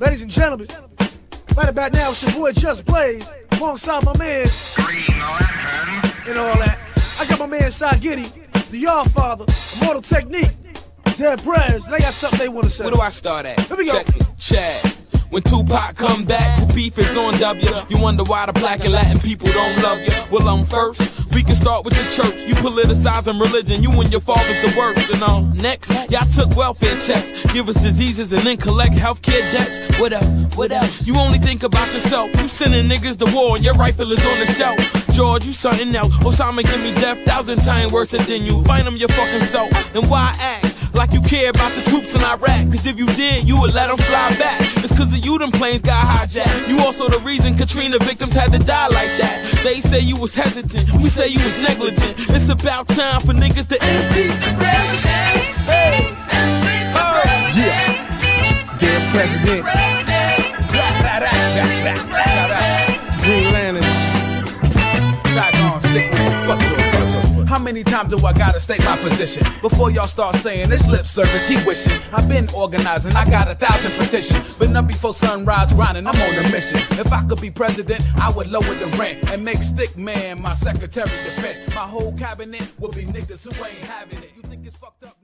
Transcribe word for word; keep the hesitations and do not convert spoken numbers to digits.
Ladies and gentlemen, right about now, it's your boy Just Blaze, alongside my man, and all that. I got my man Cy Giddy, the Yard Father, Immortal Technique, Dead Prez. They got something they want to say. Where do I start at? Here we go. Check it, Chad. When Tupac come back, the beef is on W. You wonder why the black and Latin people don't love you. Well, I'm first. We can start with the church. You politicizing religion. You and your father's the worst. And um, next, y'all took welfare checks. Give us diseases and then collect healthcare debts. What up? What else? You only think about yourself. You sending niggas to war and your rifle is on the shelf. George, you something else. Osama give me death, thousand times worse than you. Find them your fucking self. And why act like you care about the troops in Iraq? Cause if you did, you would let them fly back. It's cause of you them planes got hijacked. You also the reason Katrina victims had to die like that. They say you was hesitant, we say you was negligent. It's about time for niggas to impeach the president. Hey. Oh. Yeah. Dead presidents. Green Lantern. Saigon, stick with it. Fuck you. How many times do I gotta state my position before y'all start saying this lip service he wishing? I've been organizing, I got a thousand petitions, but not before sunrise grinding, I'm on a mission. If I could be president, I would lower the rent and make Stick Man my secretary of defense. My whole cabinet would be niggas who ain't having it. You think it's fucked up?